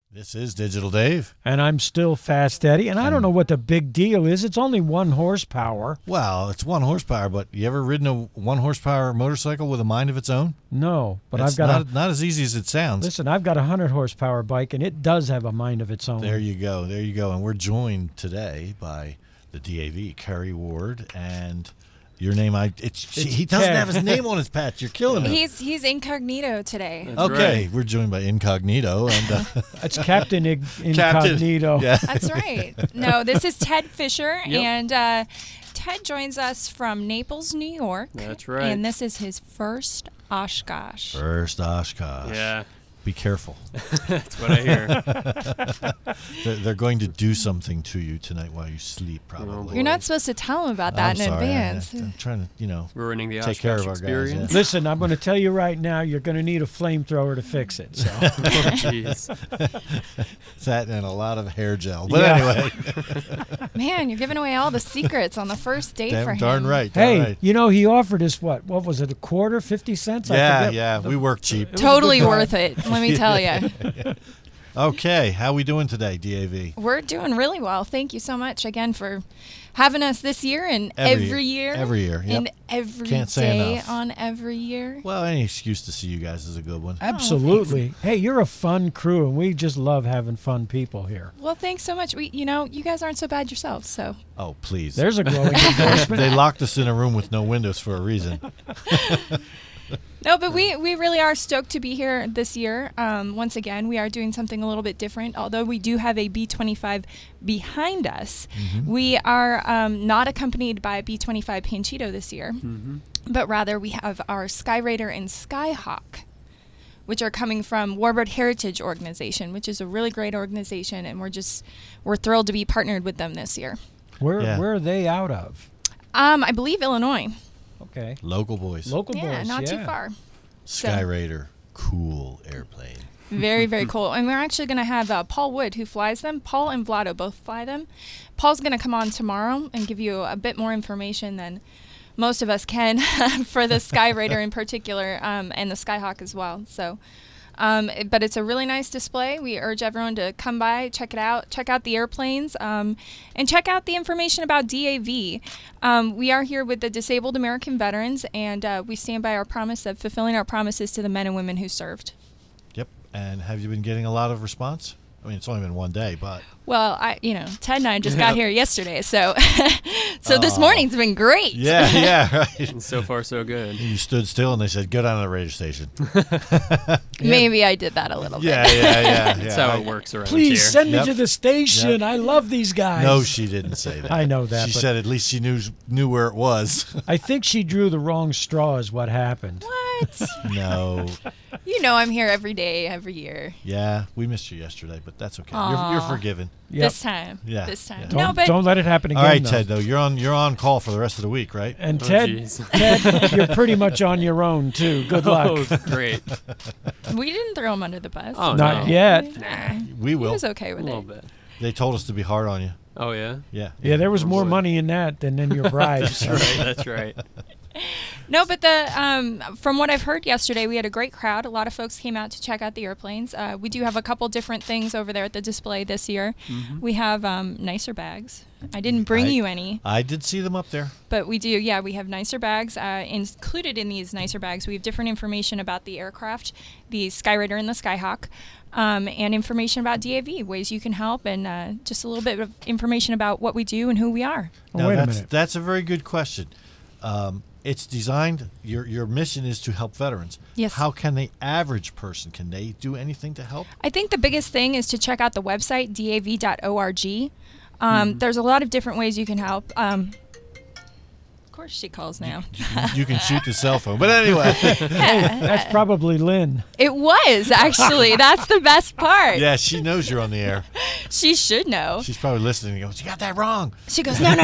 This is Digital Dave. And I'm still Fast Eddie, and I don't know what the big deal is. It's only 1 horsepower. Well, it's 1 horsepower, but you ever ridden a 1 horsepower motorcycle with a mind of its own? No, but It's I've got not as easy as it sounds. Listen, I've got a 100 horsepower bike, and it does have a mind of its own. There you go. And we're joined today by the DAV, Kerry Ward, and your name. He doesn't have his name on his patch. You're killing me. He's incognito today. That's okay, right. We're joined by Incognito, and it's Captain Incognito. Yeah. That's right. No, this is Ted Fisher, and Ted joins us from Naples, New York. That's right. And this is his first Oshkosh. Yeah. Be careful. That's what I hear. They're going to do something to you tonight while you sleep, probably. You're not supposed to tell them about that in advance. I'm trying to, ruining the take care of our experience. guys. Yeah. Listen, I'm going to tell you right now, you're going to need a flamethrower to fix it. So. Jeez. That and a lot of hair gel. But anyway. Man, you're giving away all the secrets on the first date for him. Darn right. Hey, he offered us what was it, a quarter, 50 cents? Yeah, we work cheap. Totally worth it, let me tell you. Okay, how we doing today, DAV? We're doing really well. Thank you so much again for having us this year and every year. Every year, yep. And every Can't say day enough. on every year. Well, any excuse to see you guys is a good one. Absolutely. Hey, you're a fun crew, and we just love having fun people here. Well, thanks so much. You guys aren't so bad yourselves, so. Oh, please. There's a glowing endorsement. They locked us in a room with no windows for a reason. No, but we really are stoked to be here this year. Once again, we are doing something a little bit different. Although we do have a B25 behind us, we are not accompanied by a B25 Panchito this year, but rather we have our Skyraider and Skyhawk, which are coming from Warbird Heritage Organization, which is a really great organization, and we're thrilled to be partnered with them this year. Where are they out of? I believe Illinois. Okay. Local boys. Yeah, not too far. Skyraider, cool airplane. Very, very cool. And we're actually going to have Paul Wood, who flies them. Paul and Vlado both fly them. Paul's going to come on tomorrow and give you a bit more information than most of us can for the Skyraider in particular, and the Skyhawk as well. So, but it's a really nice display. We urge everyone to come by, check it out, check out the airplanes, and check out the information about DAV. We are here with the Disabled American Veterans, and we stand by our promise of fulfilling our promises to the men and women who served. Yep. And have you been getting a lot of response? I mean, it's only been one day, but... Well, Ted and I just got here yesterday, so this morning's been great. Yeah, right. And so far, so good. You stood still, and they said, go down to the radio station. Maybe I did that a little bit. Yeah. That's how it works around Please here. send me to the station. Yep. I love these guys. No, she didn't say that. I know that. She said at least she knew where it was. I think she drew the wrong straw is what happened. What? No. I'm here every day, every year. Yeah, we missed you yesterday, but that's okay. You're forgiven. Yep. This time. Yeah. This time. Yeah. Don't let it happen again. All right, though. Ted. Though you're on call for the rest of the week, right? And Ted, you're pretty much on your own too. Good luck. Oh, great. We didn't throw him under the bus. Oh, Not no. yet. Nah. We will. He was okay with A little it. bit. They told us to be hard on you. Oh, yeah? Yeah. Yeah, there was more money in that than in your bribes. That's right. No, but from what I've heard yesterday, we had a great crowd. A lot of folks came out to check out the airplanes. We do have a couple different things over there at the display this year. We have nicer bags. I didn't bring you any. I did see them up there. But we do, yeah, we have nicer bags. Included in these nicer bags, we have different information about the aircraft, the Skyraider and the Skyhawk, and information about DAV, ways you can help, and just a little bit of information about what we do and who we are. Now, wait a minute. That's a very good question. It's designed, your mission is to help veterans. Yes. How can the average person, can they do anything to help? I think the biggest thing is to check out the website, dav.org. There's a lot of different ways you can help. Of course she calls now. You can shoot the cell phone. But anyway. That's probably Lynn. It was, actually. That's the best part. Yeah, she knows you're on the air. She should know. She's probably listening and goes, you got that wrong. She goes, no.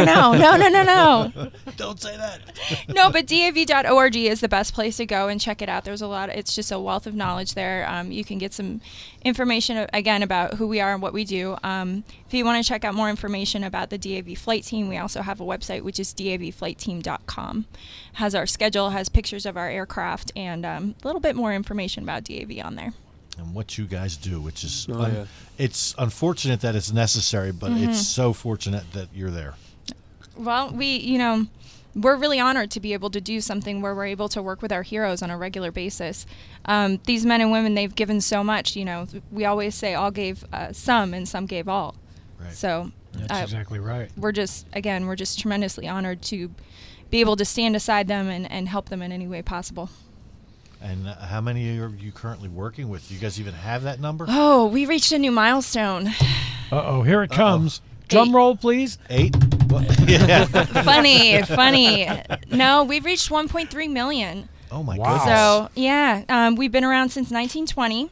Don't say that. No, but dav.org is the best place to go and check it out. There's a lot. It's just a wealth of knowledge there. You can get some information, again, about who we are and what we do. If you want to check out more information about the DAV flight team, we also have a website, which is davflightteam.com. Has our schedule, has pictures of our aircraft, and a little bit more information about DAV on there. and what you guys do, which is Yeah. it's unfortunate that it's necessary, but it's so fortunate that you're there. Well, we're really honored to be able to do something where we're able to work with our heroes on a regular basis. These men and women, they've given so much. We always say all gave some and some gave all. Right. So That's exactly right. we're just tremendously honored to be able to stand beside them and help them in any way possible. And how many are you currently working with? Do you guys even have that number? Oh, we reached a new milestone. Uh-oh, here it comes. Drum roll, please. 8? Yeah. Funny. No, we've reached 1.3 million. Oh my Wow. goodness. So, yeah, we've been around since 1920.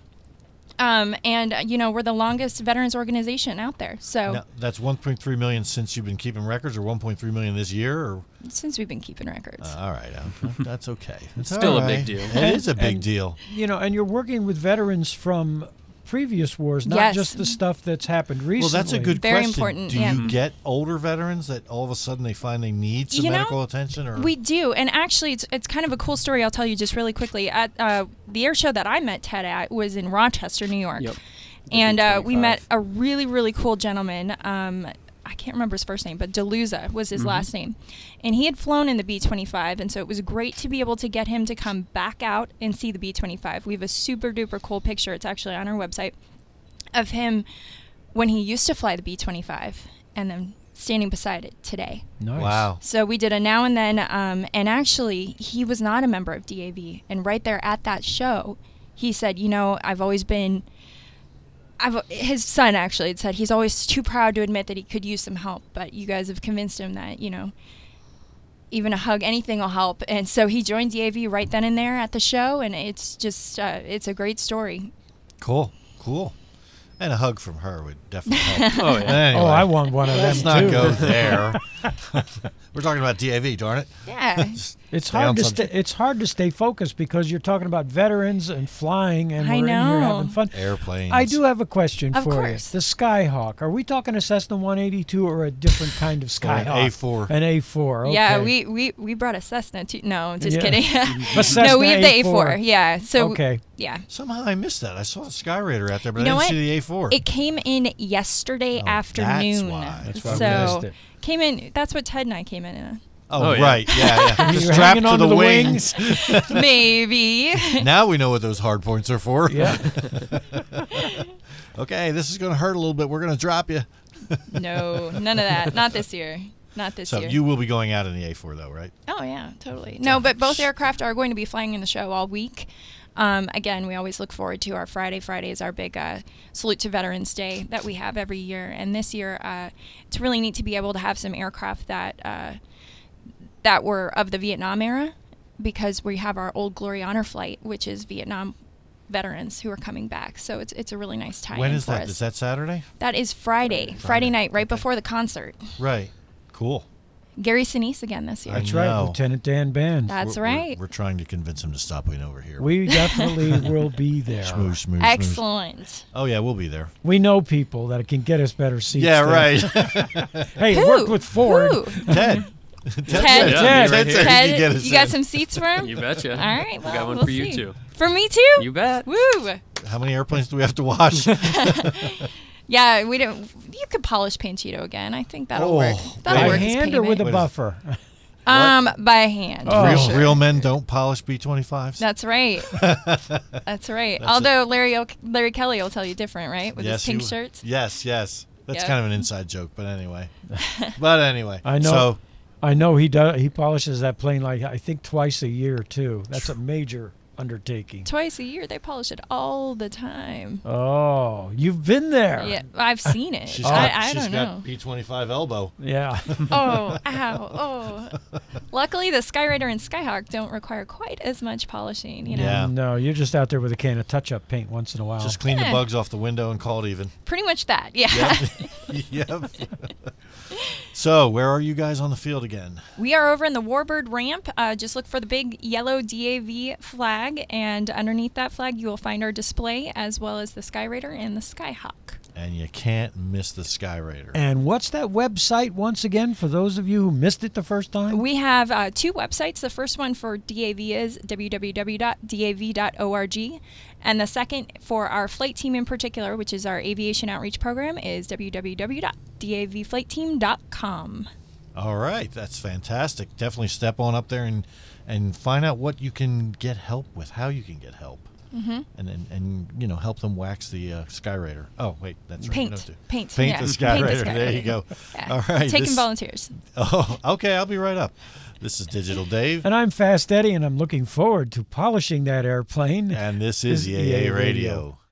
We're the longest veterans organization out there. So Now, that's 1.3 million since you've been keeping records, or 1.3 million this year, or since we've been keeping records. all right, that's okay. It's still all a big right. deal. It is a big And- deal. And you're working with veterans from previous wars, not Yes. just the stuff that's happened recently. Well, that's a good Very question. important, Do yeah. you get older veterans that all of a sudden they find they need some medical attention? Or We do, and actually, it's kind of a cool story. I'll tell you just really quickly. At the air show that I met Ted at was in Rochester, New York. Yep. And we B-25. met a really, really cool gentleman. I can't remember his first name, but DeLuza was his last name. And he had flown in the B-25, and so it was great to be able to get him to come back out and see the B-25. We have a super duper cool picture. It's actually on our website of him when he used to fly the B-25 and then standing beside it today. Nice. wow. So we did a now and then, and actually he was not a member of DAV. And right there at that show, he said, I've always been... his son actually had said he's always too proud to admit that he could use some help, but you guys have convinced him that, even a hug, anything will help. And so he joined DAV right then and there at the show, and it's just, it's a great story. Cool. And a hug from her would definitely help. Oh, yeah. Anyway, Oh, I want one of them, let's not too. go there. We're talking about DAV, darn it. Yeah. It's Stay on hard to subject. it's hard to stay focused because you're talking about veterans and flying, and I we're in here know. having fun. Airplanes. I do have a question Of for course. you. The Skyhawk. Are we talking a Cessna 182 or a different kind of Or an Skyhawk? A4. An A4. Okay. Yeah, we brought a Cessna too. No, just Yeah. kidding. A Cessna No, we have the A4. A4. Yeah. So Okay. yeah. Somehow I missed that. I saw the Sky Raider out there, but You know I what? didn't see the A4. It came in yesterday Oh, afternoon. that's why. That's why we so missed it. came in. That's what Ted and I came in. Oh, Oh, yeah. right. Yeah. You Just were strapped hanging to onto the the wings. Maybe. Now we know what those hard points are for. Yeah. Okay, this is going to hurt a little bit. We're going to drop you. No, none of that. Not this year. Not this So year. you will be going out in the A4, though, right? Oh yeah, totally. No, but both aircraft are going to be flying in the show all week. Again, we always look forward to our Friday. Friday is our big salute to Veterans Day that we have every year. And this year, it's really neat to be able to have some aircraft that were of the Vietnam era, because we have our Old Glory Honor Flight, which is Vietnam veterans who are coming back. So it's a really nice tie-in When is for that? us. Is that Saturday? That is Friday. Friday night, right before the concert. Right. Cool. Gary Sinise again this year. I That's right, know. Lieutenant Dan Band. That's We're- right. We're trying to convince him to stop being over here. We definitely will be there. Smoosh, smoosh, smoosh. Excellent. Oh, yeah, we'll be there. We know people that can get us better seats. Yeah, there. right. Hey, Who? worked with Ford. Who? Ted. Ted. said- Yeah, Ted. right here. said he Ted, could get us you got in. some seats for him? You betcha. All right, we well, got one we'll for you see. too. For me too? You bet. Woo! How many airplanes do we have to wash? Yeah, we don't. You could polish Panchito again. I think that'll Oh, work. That'll By work as hand or with a payment. buffer? By hand. Oh. for real, sure. real men don't polish B-25s? That's right. That's right. Although Larry Kelly will tell you different, right? With his pink he- shirts. Yes. That's Yeah. kind of an inside joke, but anyway. Anyway. I know. So, I know he does. He polishes that plane like I think twice a year too. That's a major undertaking. Twice a year, they polish it all the time. Oh, you've been there. Yeah, I've seen it. she's I got don't know. B-25 elbow. Yeah. Oh, ow, oh. Luckily, the Skyraider and Skyhawk don't require quite as much polishing, you know. Yeah. No, you're just out there with a can of touch-up paint once in a while. Just clean the Eh. bugs off the window and call it even. Pretty much that, yeah. Yep. So, where are you guys on the field again? We are over in the Warbird ramp. Just look for the big yellow DAV flag, and underneath that flag, you will find our display as well as the Skyraider and the Skyhawk. and you can't miss the Skyraider. And what's that website once again for those of you who missed it the first time? We have 2 websites. The first one for DAV is www.dav.org. And the second for our flight team in particular, which is our aviation outreach program, is www.davflightteam.com. All right, that's fantastic. Definitely step on up there and find out what you can get help with, how you can get help. Mm-hmm. And help them wax the Skyraider. Oh, wait, that's right. Paint. No, do- Paint. Paint yeah. the Skyraider. Paint the There you Skyraider. go. Yeah. All right. Taking volunteers. Oh, okay, I'll be right up. This is Digital Dave. And I'm Fast Eddie, and I'm looking forward to polishing that airplane. And this is EAA Radio.